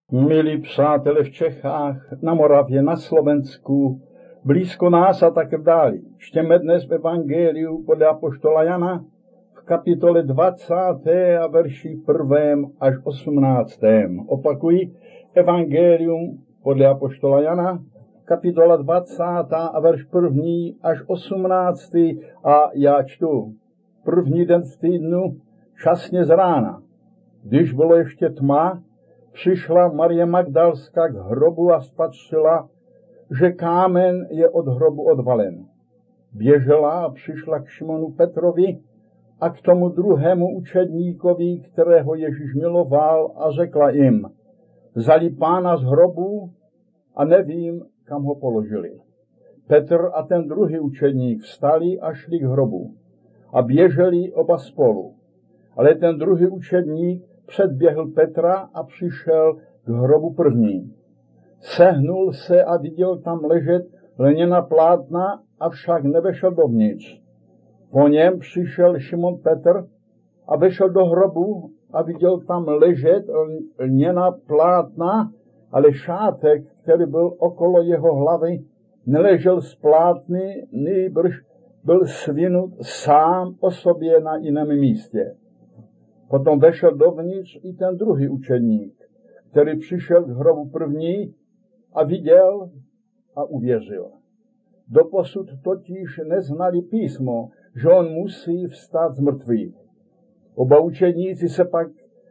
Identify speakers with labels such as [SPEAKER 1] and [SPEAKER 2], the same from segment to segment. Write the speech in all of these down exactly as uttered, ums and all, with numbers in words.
[SPEAKER 1] Milí přátelé v Čechách, na Moravě, na Slovensku, blízko nás a tak dále. Čteme dnes v Evangeliu podle apoštola Jana v kapitole dvacáté a verši prvém až osmnáctém. Opakuji, Evangelium podle apoštola Jana, kapitola dvacátá a verš první až osmnáctý a já čtu. První den v týdnu, časně z rána, když bylo ještě tma, přišla Marie Magdalská k hrobu a spatřila, že kámen je od hrobu odvalen. Běžela a přišla k Šimonu Petrovi a k tomu druhému učedníkovi, kterého Ježíš miloval, a řekla jim: vzali Pána z hrobu a nevím, kam ho položili. Petr a ten druhý učedník vstali a šli k hrobu a běželi oba spolu. Ale ten druhý učedník předběhl Petra a přišel k hrobu první. Sehnul se a viděl tam ležet lněná plátna, avšak nevešel dovnitř. Po něm přišel Šimon Petr a vešel do hrobu a viděl tam ležet lněná plátna, ale šátek, který byl okolo jeho hlavy, neležel z plátny, nýbrž byl svinut sám o sobě na jiném místě. Potom vešel dovnitř i ten druhý učedník, který přišel k hrobu první a viděl a uvěřil. Doposud totiž neznali písmo, že on musí vstát z mrtvých. Oba učedníci se pak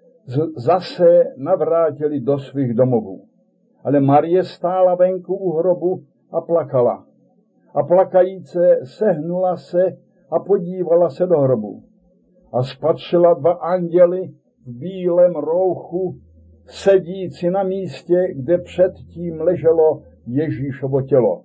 [SPEAKER 1] zase navrátili do svých domovů. Ale Marie stála venku u hrobu a plakala. A plakajíce sehnula se a podívala se do hrobu. A spatřila dva anděly v bílém rouchu, sedící na místě, kde předtím leželo Ježíšovo tělo.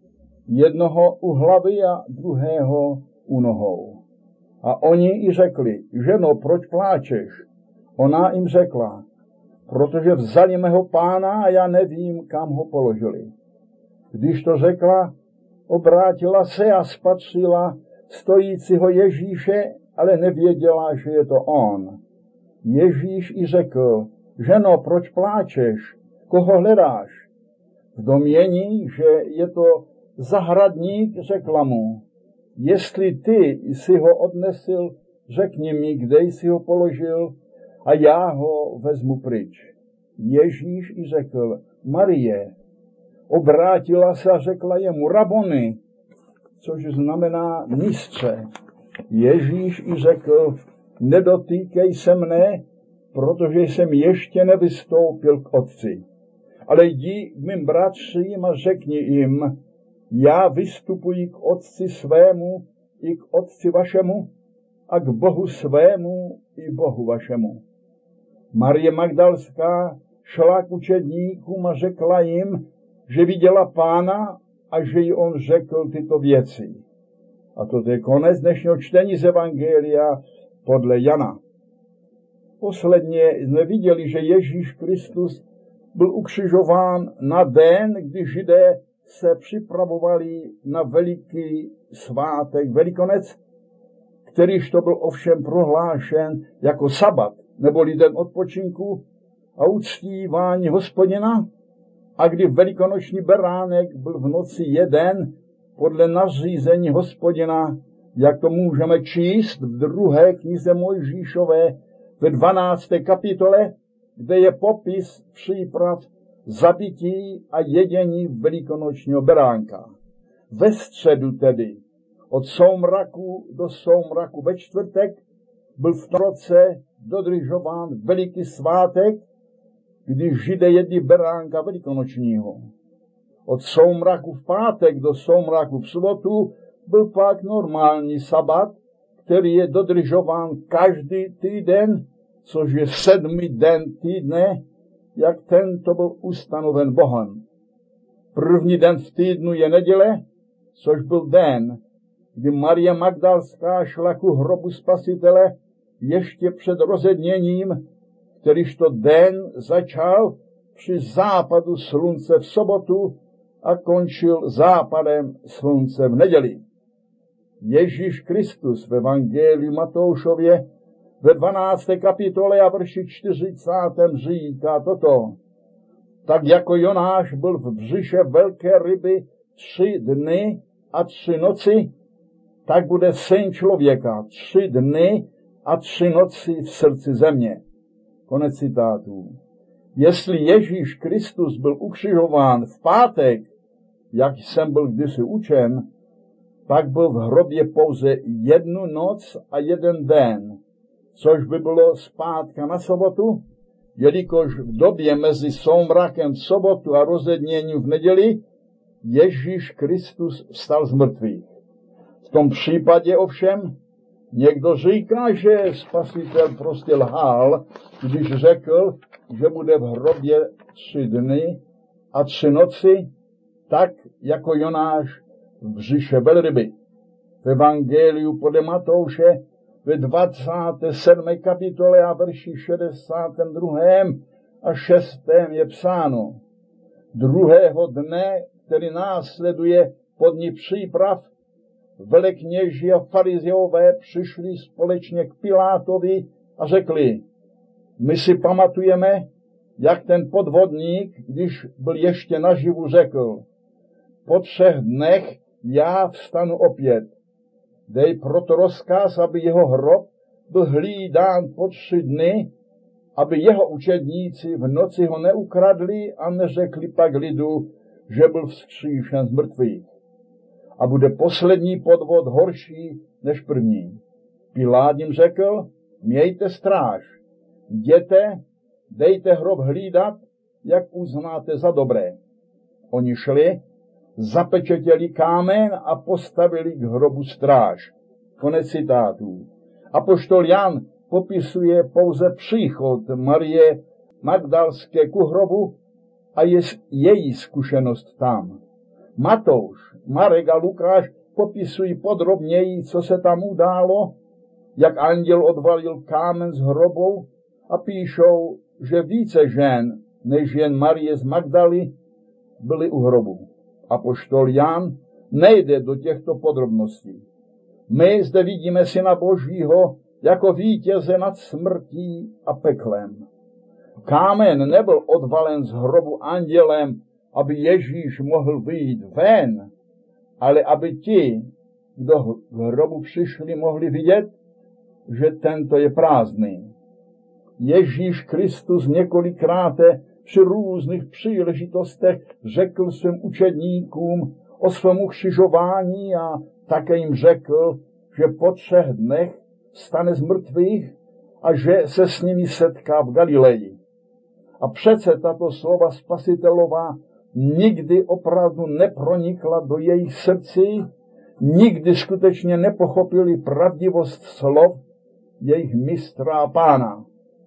[SPEAKER 1] Jednoho u hlavy a druhého u nohou. A oni i řekli: ženo, proč pláčeš? Ona jim řekla: protože vzali mého Pána a já nevím, kam ho položili. Když to řekla, obrátila se a spatřila stojícího Ježíše, ale nevěděla, že je to on. Ježíš i řekl: ženo, proč pláčeš? Koho hledáš? V domnění, že je to zahradník, řekla mu: jestli ty jsi ho odnesil, řekni mi, kde jsi ho položil a já ho vezmu pryč. Ježíš i řekl: Marie. Obrátila se a řekla jemu: raboni, což znamená mistře. Ježíš i řekl: nedotýkej se mne, protože jsem ještě nevystoupil k Otci. Ale jdi k mým bratřím a řekni jim: já vystupuji k Otci svému i k Otci vašemu a k Bohu svému i Bohu vašemu. Marie Magdalská šla k učedníkům a řekla jim, že viděla Pána a že jí on řekl tyto věci. A to je konec dnešního čtení z Evangelia podle Jana. Posledně jsme viděli, že Ježíš Kristus byl ukřižován na den, kdy Židé se připravovali na veliký svátek Velikonec, kterýž to byl ovšem prohlášen jako sabat, neboli den odpočinku a uctívání Hospodina, a kdy velikonoční beránek byl v noci jeden podle nařízení Hospodina, jak to můžeme číst v druhé knize Mojžíšové ve dvanácté kapitole, kde je popis příprav zabití a jedění velikonočního beránka. Ve středu tedy, od soumraku do soumraku ve čtvrtek, byl v tom roce dodržován veliký svátek, kdy Židé jedli beránka velikonočního. Od soumraku v pátek do soumraku v sobotu byl pak normální sabat, který je dodržován každý týden, což je sedmý den týdne, jak tento byl ustanoven Bohem. První den v týdnu je neděle, což byl den, kdy Marie Magdalská šla ku hrobu Spasitele ještě před rozedněním, kterýž to den začal při západu slunce v sobotu a končil západem slunce v neděli. Ježíš Kristus v Evangeliu Matoušově ve dvanácté kapitole a verši čtyřicátém říká toto: tak jako Jonáš byl v břiše velké ryby tři dny a tři noci, tak bude Syn člověka tři dny a tři noci v srdci země. Konec citátů. Jestli Ježíš Kristus byl ukřižován v pátek, jak jsem byl kdysi učen, pak byl v hrobě pouze jednu noc a jeden den, což by bylo zpátka na sobotu, jelikož v době mezi soumrakem v sobotu a rozedněním v neděli Ježíš Kristus vstal z mrtvých. V tom případě ovšem někdo říká, že Spasitel prostě lhal, když řekl, že bude v hrobě tři dny a tři noci, tak jako Jonáš v břiše velryby. V Evangeliu podle Matouše ve dvacáté sedmé kapitole a verši šedesátém druhém a šestém je psáno: Druhého dne, který následuje po dni příprav, velekněži a farizeové přišli společně k Pilátovi a řekli: My si pamatujeme, jak ten podvodník, když byl ještě naživu, řekl: Po třech dnech já vstanu opět. Dej proto rozkaz, aby jeho hrob byl hlídán po tři dny, aby jeho učedníci v noci ho neukradli a neřekli pak lidu, že byl vzkříšen z mrtvých. A bude poslední podvod horší než první. Pilát jim řekl: Mějte stráž, jděte, dejte hrob hlídat, jak uznáte za dobré. Oni šli, zapečetěli kámen a postavili k hrobu stráž. Konec citátů. Apoštol Jan popisuje pouze příchod Marie Magdalské ku hrobu a je její zkušenost tam. Matouš, Marek a Lukáš popisují podrobněji, co se tam událo, jak anděl odvalil kámen z hrobu, a píšou, že více žen, než jen Marie z Magdaly, byly u hrobu. Apoštol Jan nejde do těchto podrobností. My zde vidíme Syna Božího jako vítěze nad smrtí a peklem. Kámen nebyl odvalen z hrobu andělem, aby Ježíš mohl vyjít ven, ale aby ti, kdo v hrobu přišli, mohli vidět, že tento je prázdný. Ježíš Kristus několikrát při různých příležitostech řekl svým učedníkům o svém ukřižování a také jim řekl, že po třech dnech vstane z mrtvých a že se s nimi setká v Galileji. A přece tato slova Spasitelová nikdy opravdu nepronikla do jejich srdcí, nikdy skutečně nepochopili pravdivost slov jejich mistra a pána.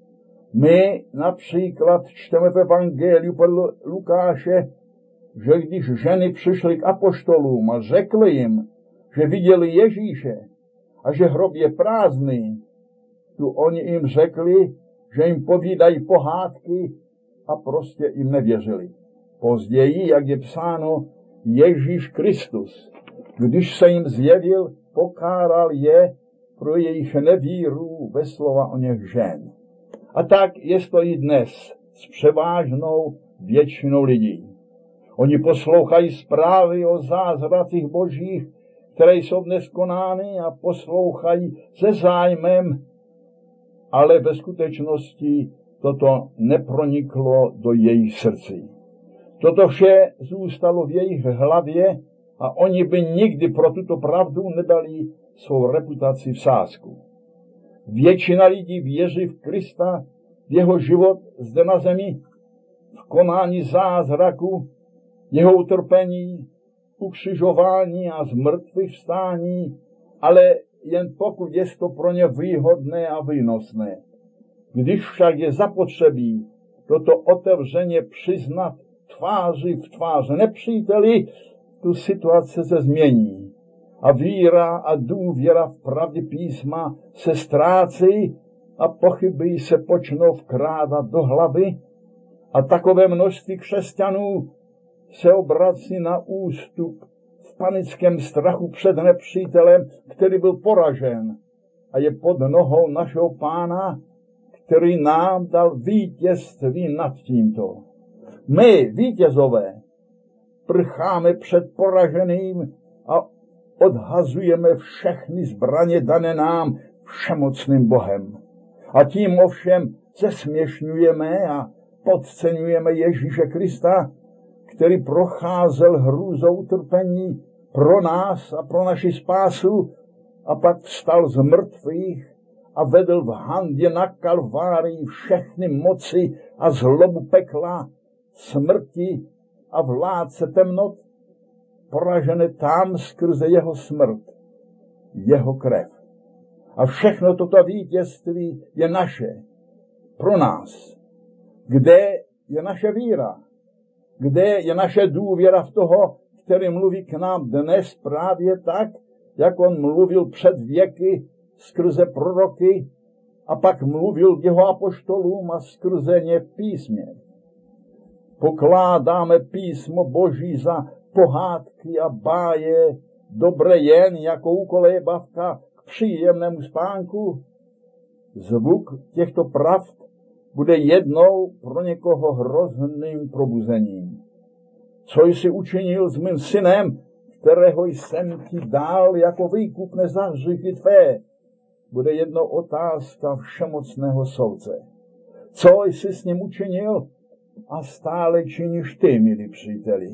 [SPEAKER 1] My například čteme v Evangeliu podle Lukáše, že když ženy přišly k apoštolům a řekly jim, že viděli Ježíše a že hrob je prázdný, tu oni jim řekli, že jim povídají pohádky a prostě jim nevěřili. Později, jak je psáno, Ježíš Kristus, když se jim zjevil, pokáral je pro jejich nevíru ve slova o něch žen. A tak je to i dnes s převážnou většinou lidí. Oni poslouchají zprávy o zázracích božích, které jsou dnes konány, a poslouchají se zájmem, ale ve skutečnosti toto neproniklo do jejich srdcí. Toto vše zůstalo v jejich hlavě a oni by nikdy pro tuto pravdu nedali svou reputaci v sázku. Většina lidí věří v Krista, v jeho život zde na zemi, v konání zázraku, jeho utrpení, ukřižování a zmrtvých vstání, ale jen pokud je to pro ně výhodné a výnosné. Když však je zapotřebí toto otevřeně přiznat tváři v tvář nepříteli, tu situace se změní. A víra a důvěra v pravdě písma se ztrácí a pochyby se počnou vkrádat do hlavy a takové množství křesťanů se obrací na ústup v panickém strachu před nepřítelem, který byl poražen a je pod nohou našeho Pána, který nám dal vítězství nad tímto. My, vítězové, prcháme před poraženým a odhazujeme všechny zbraně dané nám všemocným Bohem. A tím ovšem zesměšňujeme a podceňujeme Ježíše Krista, který procházel hrůzou utrpení pro nás a pro naši spásu a pak vstal z mrtvých a vedl v handě na Kalvárii všechny moci a zlobu pekla, smrti a vládce temnot, poražené tam skrze jeho smrt, jeho krev. A všechno toto vítězství je naše, pro nás. Kde je naše víra? Kde je naše důvěra v toho, který mluví k nám dnes právě tak, jak on mluvil před věky skrze proroky a pak mluvil k jeho apoštolům a skrze ně v písmě. Pokládáme písmo Boží za pohádky a báje, dobré jen jako ukolébavka k příjemnému spánku. Zvuk těchto pravd bude jednou pro někoho hrozným probuzením. Co jsi učinil s mým synem, kterého jsem ti dal jako výkupné za hříchy tvé, bude jednou otázka všemocného soudce. Co jsi s ním učinil a stále činíš ty, milí příteli.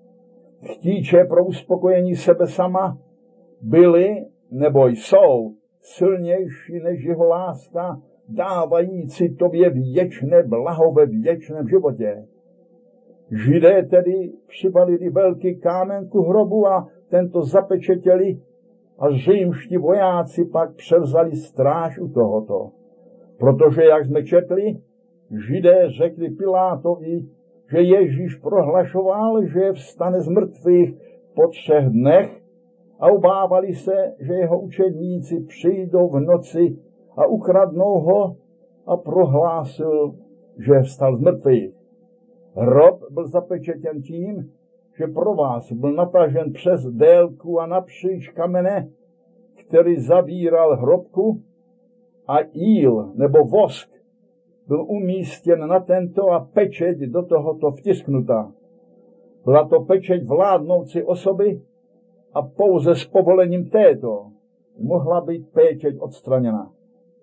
[SPEAKER 1] Chtíče pro uspokojení sebe sama byly nebo jsou silnější než jeho láska, dávající tobě věčné blaho ve věčném životě. Židé tedy přibalili velký kámen ku hrobu a tento zapečetěli a římští vojáci pak převzali stráž u tohoto. Protože, jak jsme četli, Židé řekli Pilátovi, že Ježíš prohlašoval, že vstane z mrtvých po třech dnech a obávali se, že jeho učedníci přijdou v noci a ukradnou ho a prohlásil, že vstal z mrtvých. Hrob byl zapečetěn tím, že pro vás byl natažen přes délku a napříč kamene, který zavíral hrobku, a jíl nebo vosk byl umístěn na tento a pečeť do tohoto vtisknuta. Byla to pečeť vládnoucí osoby a pouze s povolením této mohla být pečeť odstraněna.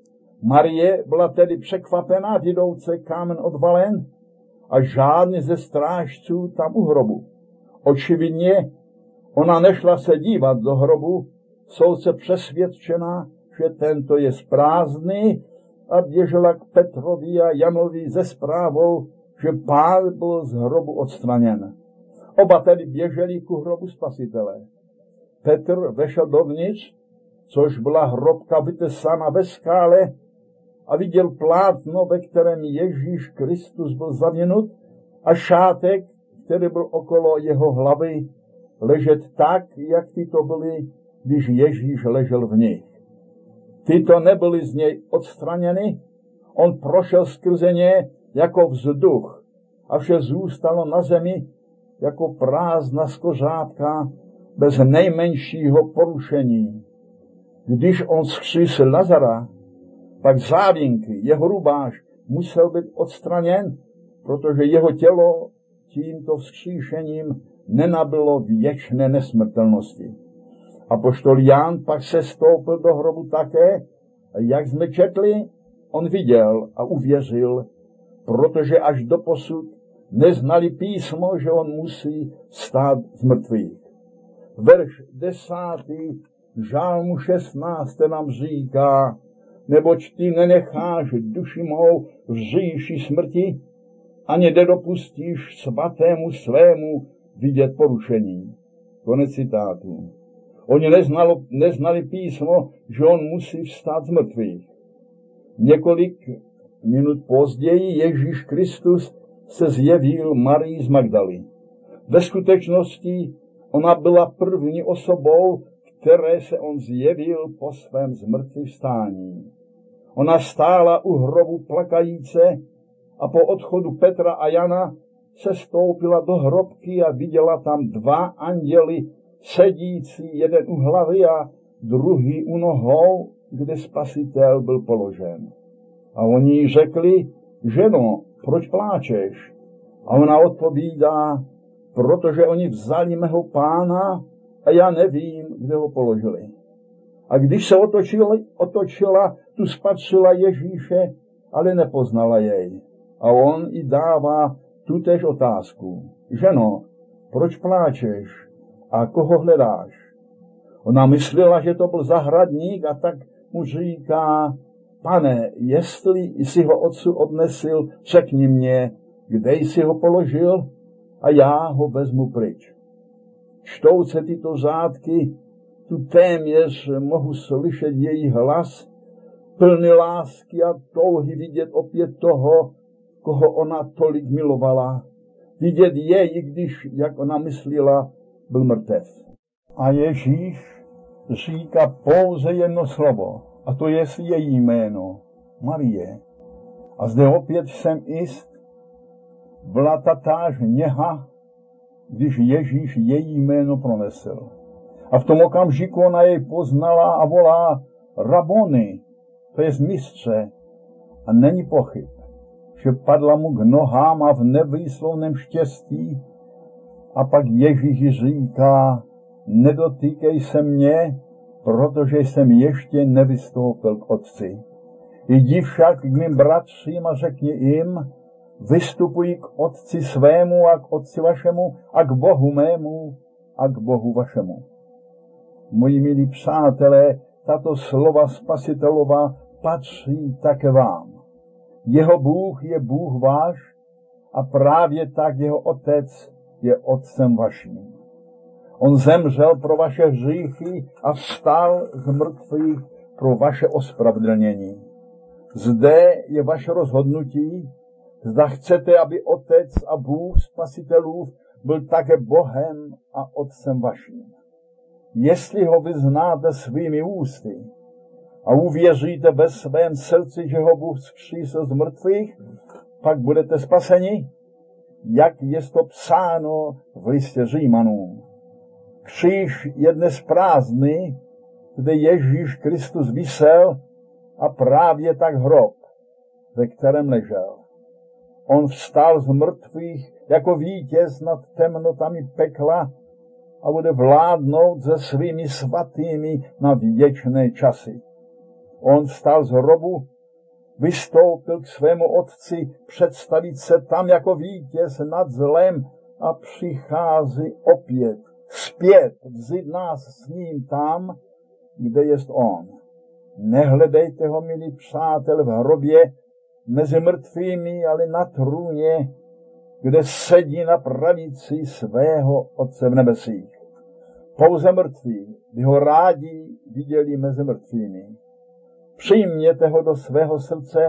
[SPEAKER 1] Marie byla tedy překvapená, vidouce kámen odvalen a žádný ze strážců tam u hrobu. Očividně ona nešla se dívat do hrobu, soudce přesvědčená, že tento je prázdný, a běžela k Petrovi a Janovi se zprávou, že pán byl z hrobu odstraněn. Oba tedy běželi ku hrobu Spasitele. Petr vešel dovnitř, což byla hrobka vytesána ve skále, a viděl plátno, ve kterém Ježíš Kristus byl zavěnut, a šátek, který byl okolo jeho hlavy, ležet tak, jak tyto byly, když Ježíš ležel v nich. Tyto nebyly z něj odstraněny, on prošel skrze ně jako vzduch a vše zůstalo na zemi jako prázdná skořápka bez nejmenšího porušení. Když on vzkřísil Lazara, pak závěnky, jeho rubáš musel být odstraněn, protože jeho tělo tímto vzkříšením nenabylo věčné nesmrtelnosti. Apoštol Jan pak se stoupil do hrobu také, a jak jsme četli, on viděl a uvěřil, protože až doposud neznali písmo, že on musí stát z mrtvých. Verš desátý žálmu šestnácté nám říká, neboť ty nenecháš duši mou v říši smrti, ani nedopustíš svatému svému vidět porušení. Konec citátu. Oni neznalo, neznali písmo, že on musí vstát z mrtvých. Několik minut později Ježíš Kristus se zjevil Marii z Magdaly. Ve skutečnosti ona byla první osobou, které se on zjevil po svém zmrtvývstání. Ona stála u hrobu plakajíce a po odchodu Petra a Jana se stoupila do hrobky a viděla tam dva anděly, sedící, jeden u hlavy a druhý u nohou, kde Spasitel byl položen. A oni jí řekli, ženo, proč pláčeš? A ona odpovídá, protože oni vzali mého pána a já nevím, kde ho položili. A když se otočila, otočila tu spatřila Ježíše, ale nepoznala jej. A on jí dává tutéž otázku. Ženo, proč pláčeš a koho hledáš? Ona myslela, že to byl zahradník a tak mu říká, pane, jestli jsi ho odsud odnesil, řekni mě, kde jsi ho položil a já ho vezmu pryč. Čtouce tyto řádky, tu téměř mohu slyšet její hlas, plný lásky a touhy vidět opět toho, koho ona tolik milovala. Vidět jej, když, jak ona myslela, byl mrtev. A Ježíš říká pouze jedno slovo, a to je její jméno, Marie. A zde opět jsem jist, byla tatáž něha, když Ježíš její jméno pronesl. A v tom okamžiku ona jej poznala a volá Rabony, to je mistře. A není pochyb, že padla mu k nohám a v nevýslovném štěstí. A pak Ježíš říká, nedotýkej se mě, protože jsem ještě nevystoupil k Otci. Jdi však k mým bratřím a řekni jim, vystupuji k Otci svému a k Otci vašemu a k Bohu mému a k Bohu vašemu. Moji milí přátelé, tato slova Spasitelova patří také vám. Jeho Bůh je Bůh váš a právě tak jeho Otec je Otcem vaším. On zemřel pro vaše hříchy a vstal z mrtvých pro vaše ospravedlnění. Zde je vaše rozhodnutí, zda chcete, aby Otec a Bůh Spasitelův byl také Bohem a Otcem vaším. Jestli ho vyznáte svými ústy a uvěříte ve svém srdci, že ho Bůh vzkřísil z mrtvých, pak budete spaseni, jak je to psáno v listě Římanům. Kříž je dnes prázdný, kde Ježíš Kristus visel a právě tak hrob, ve kterém ležel. On vstal z mrtvých jako vítěz nad temnotami pekla a bude vládnout se svými svatými na věčné časy. On vstal z hrobu, vystoupil k svému Otci, představit se tam jako vítěz nad zlem a přichází opět, zpět, vzít nás s ním tam, kde jest on. Nehledejte ho, milí přátel, v hrobě mezi mrtvými, ale na trůně, kde sedí na pravici svého Otce v nebesích. Pouze mrtví by ho rádi viděli mezi mrtvými. Přijměte ho do svého srdce,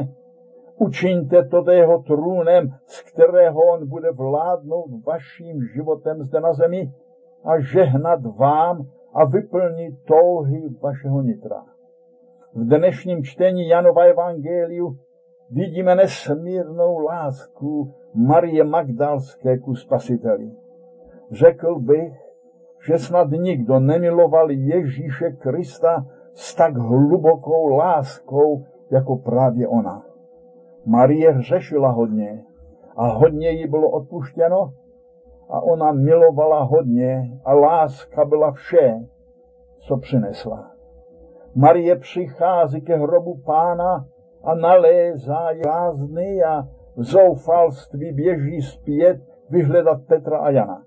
[SPEAKER 1] učiňte to jeho trůnem, z kterého on bude vládnout vaším životem zde na zemi a žehnat vám a vyplnit touhy vašeho nitra. V dnešním čtení Janova evangeliu vidíme nesmírnou lásku Marie Magdalské ku Spasiteli. Řekl bych, že snad nikdo nemiloval Ježíše Krista s tak hlubokou láskou, jako právě ona. Marie hřešila hodně a hodně jí bylo odpuštěno a ona milovala hodně a láska byla vše, co přinesla. Marie přichází ke hrobu Pána a nalézá prázdný a v zoufalství běží zpět vyhledat Petra a Jana.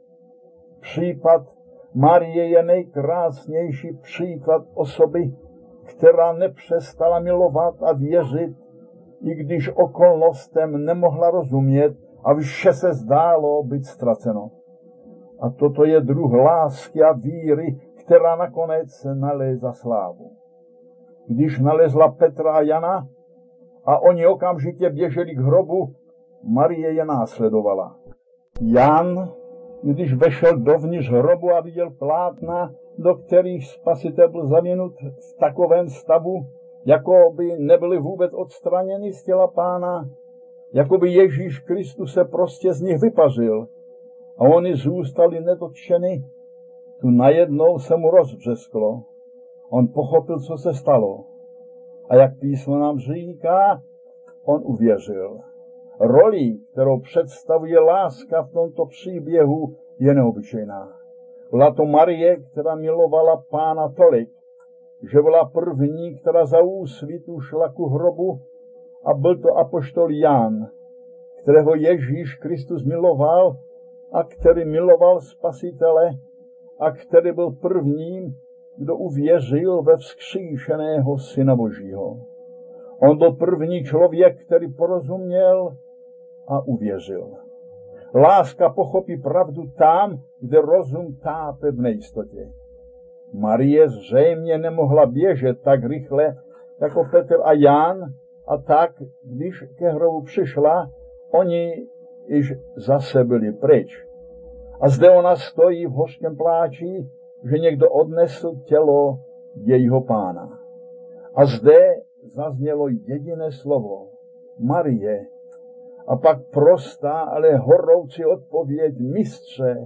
[SPEAKER 1] Případ Marie je nejkrásnější příklad osoby, která nepřestala milovat a věřit, i když okolnostem nemohla rozumět a vše se zdálo být ztraceno. A toto je druh lásky a víry, která nakonec nalézá slávu. Když nalezla Petra a Jana a oni okamžitě běželi k hrobu, Marie je následovala. Jan, když vešel dovnitř hrobu a viděl plátna, do kterých Spasitel byl zavinut v takovém stavu, jako by nebyly vůbec odstraněny z těla Pána, jako by Ježíš Kristus se prostě z nich vypařil a oni zůstali nedotčeny, tu najednou se mu rozbřesklo. On pochopil, co se stalo. A jak písmo nám říká, on uvěřil. Roli, kterou představuje láska v tomto příběhu, je neobyčejná. Byla to Marie, která milovala Pána tolik, že byla první, která za úsvitu šla ku hrobu, a byl to apoštol Jan, kterého Ježíš Kristus miloval a který miloval Spasitele a který byl prvním, kdo uvěřil ve vzkříšeného Syna Božího. On byl první člověk, který porozuměl a uvěřil. Láska pochopí pravdu tam, kde rozum tápe v nejistotě. Marie zřejmě nemohla běžet tak rychle jako Petr a Jan, a tak, když ke hrobu přišla, oni již zase byli pryč. A zde ona stojí v hořkém pláči, že někdo odnesl tělo jejího Pána. A zde zaznělo jediné slovo: Marie. A pak prostá, ale horoucí odpověď: Mistře.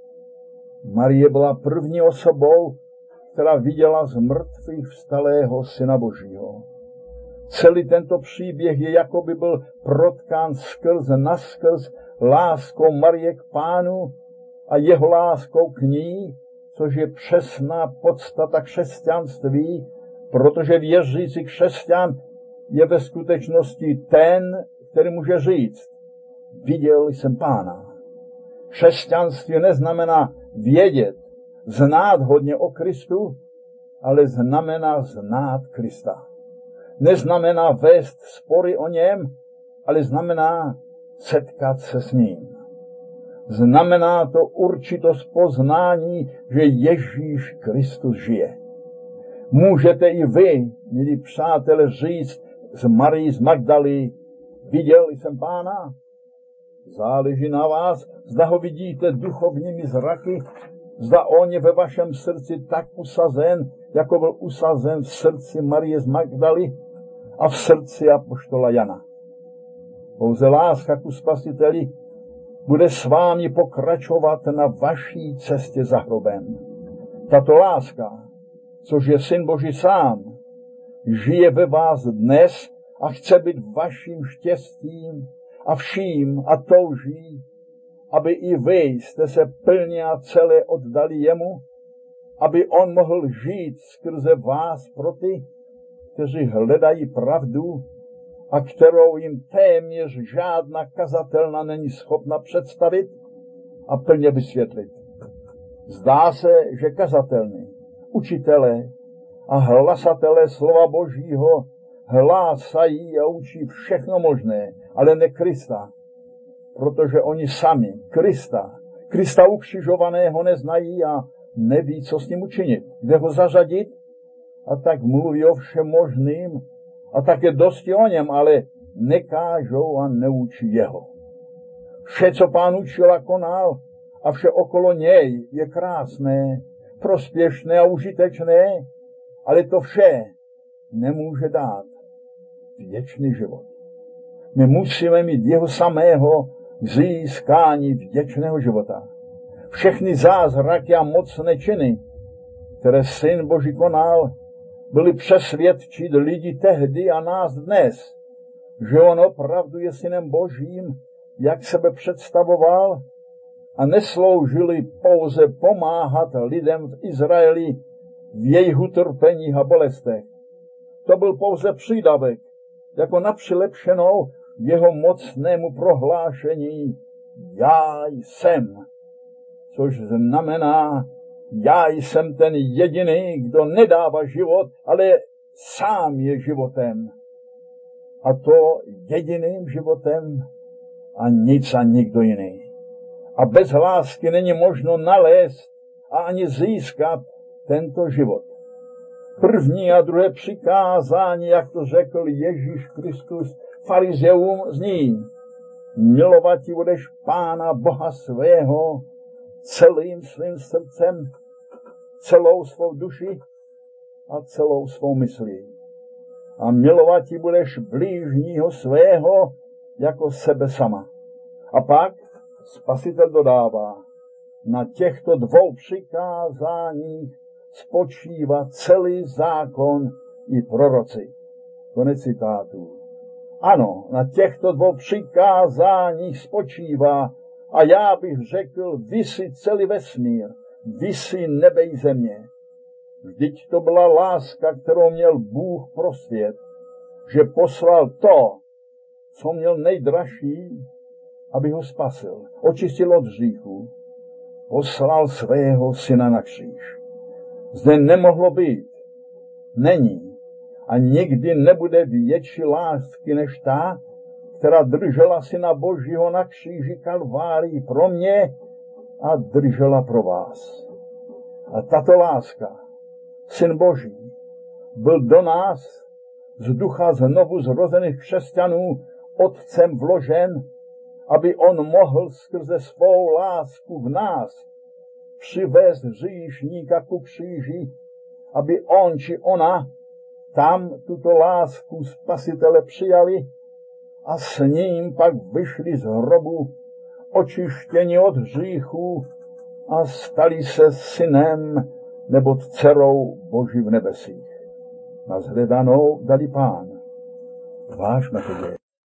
[SPEAKER 1] Marie byla první osobou, která viděla z mrtvých vstalého Syna Božího. Celý tento příběh je, jako by byl protkán skrz naskrz láskou Marie k Pánu a jeho láskou k ní, což je přesná podstata křesťanství, protože věřící křesťan je ve skutečnosti ten, který může říct: viděl jsem Pána. Křesťanství neznamená vědět, znát hodně o Kristu, ale znamená znát Krista. Neznamená vést spory o něm, ale znamená setkat se s ním. Znamená to určitost poznání, že Ježíš Kristus žije. Můžete i vy, milí přátelé, říct z Marii z Magdaly: viděl jsem Pána? Záleží na vás, zda ho vidíte duchovními zraky, zda on je ve vašem srdci tak usazen, jako byl usazen v srdci Marie z Magdaly a v srdci apoštola Jana. Pouze láska ku Spasiteli bude s vámi pokračovat na vaší cestě za hrobem. Tato láska, což je Syn Boží sám, žije ve vás dnes a chce být vaším štěstím a vším a touží, aby i vy jste se plně a celé oddali jemu, aby on mohl žít skrze vás pro ty, kteří hledají pravdu a kterou jim téměř žádná kazatelna není schopna představit a plně vysvětlit. Zdá se, že kazatelny, učitelé a hlasatelé slova Božího hlásají a učí všechno možné, ale ne Krista, protože oni sami Krista, Krista ukřižovaného neznají a neví, co s ním učinit, kde ho zařadit, a tak mluví o všem možným a také dosti o něm, ale nekážou a neučí jeho. Vše, co Pán učil a konal, a vše okolo něj je krásné, prospěšné a užitečné, ale to vše nemůže dát věčný život. My musíme mít jeho samého získání věčného života. Všechny zázraky a mocné činy, které Syn Boží konal, byly přesvědčit lidi tehdy a nás dnes, že on opravdu je Synem Božím, jak sebe představoval, a nesloužili pouze pomáhat lidem v Izraeli v jejich utrpeních a bolestech. To byl pouze přídavek, jako na přilepšenou jeho mocnému prohlášení: já jsem, což znamená, já jsem ten jediný, kdo nedává život, ale sám je životem. A to jediným životem a nic a nikdo jiný. A bez lásky není možno nalézt a ani získat tento život. První a druhé přikázání, jak to řekl Ježíš Kristus farizeům, zní: milovat budeš Pána Boha svého celým svým srdcem, celou svou duši a celou svou myslí. A milovat budeš blížního svého jako sebe sama. A pak Spasitel dodává: na těchto dvou přikázáních spočívá celý zákon i proroci. Konec citátu. Ano, na těchto dvou přikázáních spočívá a já bych řekl, visí celý vesmír, visí nebe i země. Vždyť to byla láska, kterou měl Bůh pro svět, že poslal to, co měl nejdražší, aby ho spasil, očistil od hříchu, poslal svého syna na kříž. Zde nemohlo být, není a nikdy nebude větší lásky než ta, která držela syna Božího na kříži Kalvárii pro mě a držela pro vás. A tato láska, Syn Boží, byl do nás z ducha znovu zrozených křesťanů Otcem vložen, aby on mohl skrze svou lásku v nás přivést hříšníka ku kříži, aby on či ona tam tuto lásku Spasitele přijali a s ním pak vyšli z hrobu, očištěni od hříchů a stali se synem nebo dcerou Boží v nebesích. Na shledanou dali Pán. Vážme to děje.